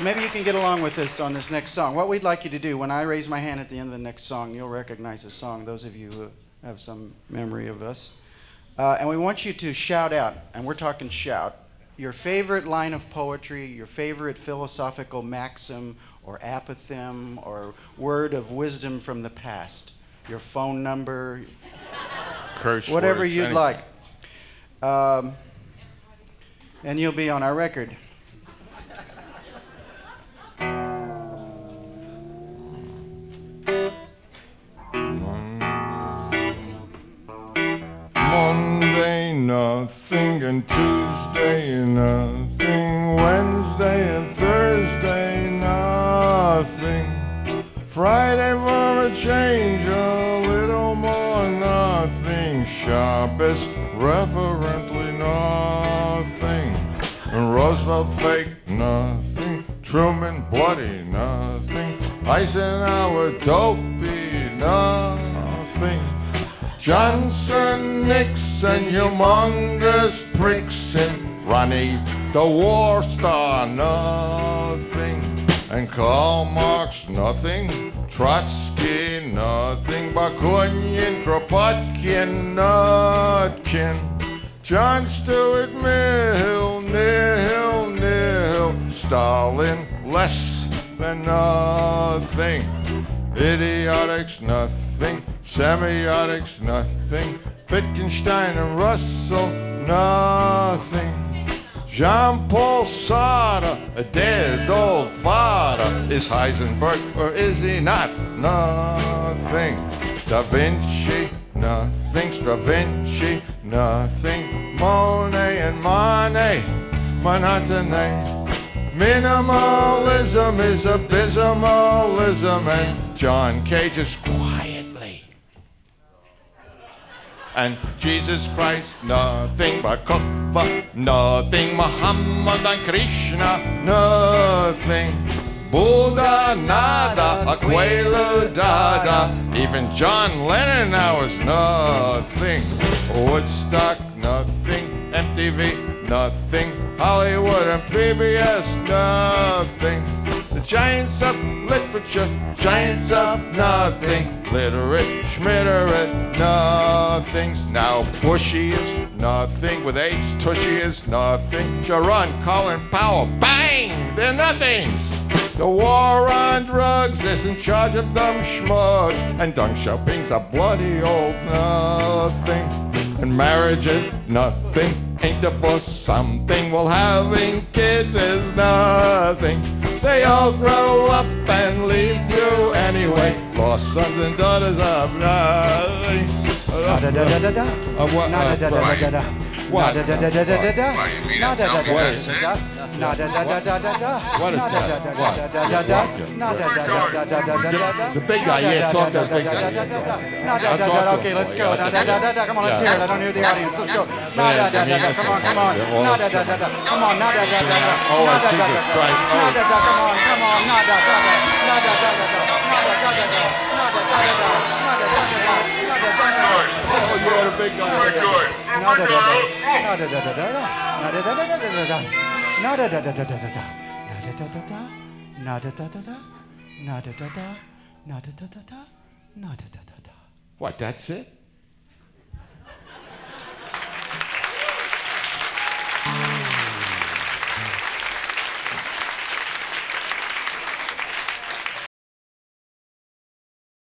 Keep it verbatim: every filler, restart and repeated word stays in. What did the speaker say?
Maybe you can get along with us on this next song. What we'd like you to do, when I raise my hand at the end of the next song, you'll recognize the song, those of you who have some memory of us. Uh, and we want you to shout out, and we're talking shout, your favorite line of poetry, your favorite philosophical maxim or apothegm or word of wisdom from the past, your phone number, Curse whatever words, you'd anything. like. Um, and you'll be on our record. Monday, nothing, and Tuesday, nothing. Wednesday and Thursday, nothing. Friday for a change, a little more, nothing. Shabbos, reverently, nothing. And Roosevelt, fake, nothing. Truman, bloody, nothing. Eisenhower, dopey, nothing. Johnson, Nixon, humongous pricks, and Ronnie, the war star, nothing. And Karl Marx, nothing. Trotsky, nothing. Bakunin, Kropotkin, notkin. John Stuart Mill, nil, nil. Stalin, less than nothing. Idiotics, nothing. Semiotics, nothing. Wittgenstein and Russell, nothing. Jean-Paul Sartre, a dead old father. Is Heisenberg or is he not? Nothing. Da Vinci, nothing. Stravinci, nothing. Monet and Manet, monotony. Minimalism is abysmalism, and John Cage is quietly. And Jesus Christ, nothing but Kufa, nothing. Muhammad and Krishna, nothing. Buddha, nada. Aquila, dada. Even John Lennon now is nothing. Woodstock, nothing. M T V, nothing. Hollywood and P B S, nothing. The giants of literature, giants of nothing. Literate, schmitterate, nothings. Now Bushy is nothing. With H, Tushy is nothing. Sharon, Colin Powell, bang! They're nothings. The war on drugs is in charge of dumb schmugs. And Deng Xiaoping's a bloody old nothing. And marriage is nothing. Ain't divorce something? Well, having kids is nothing. They all grow up and leave you anyway. Lost sons and daughters of nothing. Da da da da da. Uh, what? Da Uh, da da da da da. what? Da da da da da da da. Why, you mean Da to da tell da me da that's da it? da. Da da da da da da da. What is Da da that? da What? da da da da. What? Da da da da da da da da. The big guy, yeah, talk to the big guy. Da da da I'll da talk da. to Okay, him. let's go. Da da da da da. Come on, let's Yeah. hear it. I don't hear the audience. Let's go. Da da da da da. Come on, come on. Da da da da da. Come on, da da da da da. Oh, Da da da Jesus da. Christ. Da da da. Come on, come on. Da da da da. Da da da da da. Da da da da da. Da da da da da. Da da da da da. Da da da da da. Oh, you're the big guy. Oh my God! Oh my God! Nada da da da da. Nada da da da da da. Nada da da da da da. Nada da da da. Nada da da da. Nada da da. Nada da da da. Nada da da da. What, that's it?